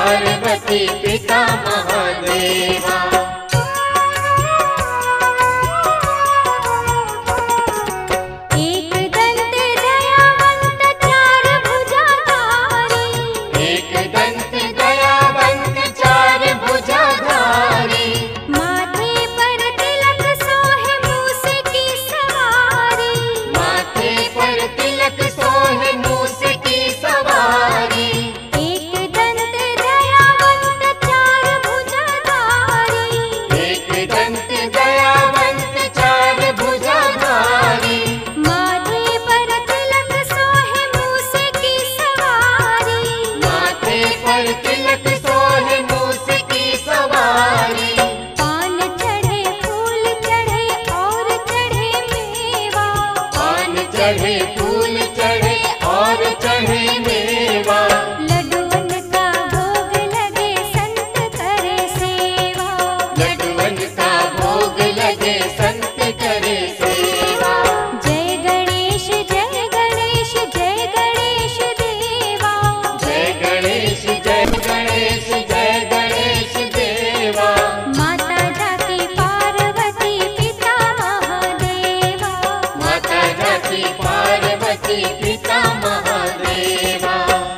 पार्वती पिता महादेवा। चढ़े फूल चढ़े और चढ़े मेवा, लड्डुअन का भोग लगे संत करे सेवा, लड्डुअन का भोग लगे संत करे सेवा। जय गणेश जय गणेश जय गणेश देवा, जय गणेश जय गणेश जय गणेश देवा। माता जाकी पार्वती पिता महादेवा, माता जाकी पार्वती पिता महादेवा।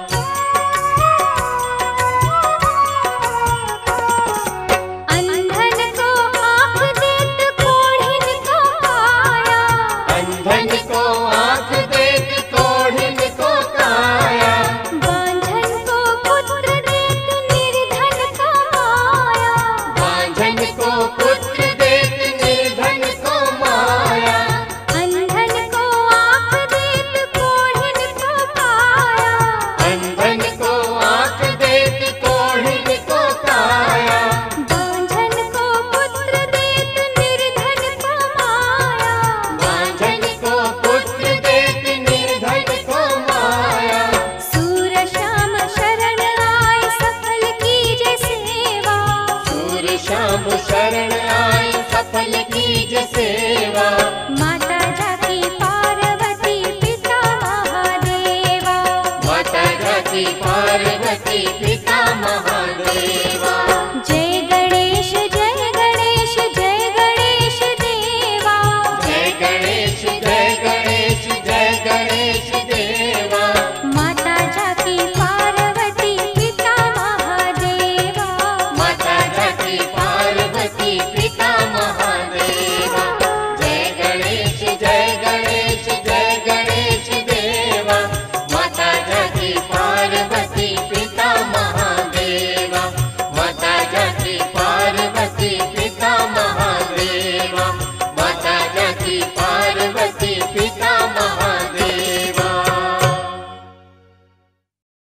अंधन को आँख देत कोढ़िन को काया, अंधन को आँख देत कोढ़िन को काया, बांझन को पुत्र देत निर्धन को माया, बांझन को पुत्र देत निर्धन को माया। अंधन को आँख देत कोढ़िन को काया, अंधन को आँख देत कोढ़िन को काया, बांझन को पुत्र देत निर्धन को माया, बांझन को पुत्र देत निर्धन को माया। सूर श्याम शरण आए सफल कीजे सेवा, सूर श्याम शरण आए सफल कीज सेवा। माता जाकी पार्वती पिता महादेवा, माता जाकी पार्वती पिता महादेवा।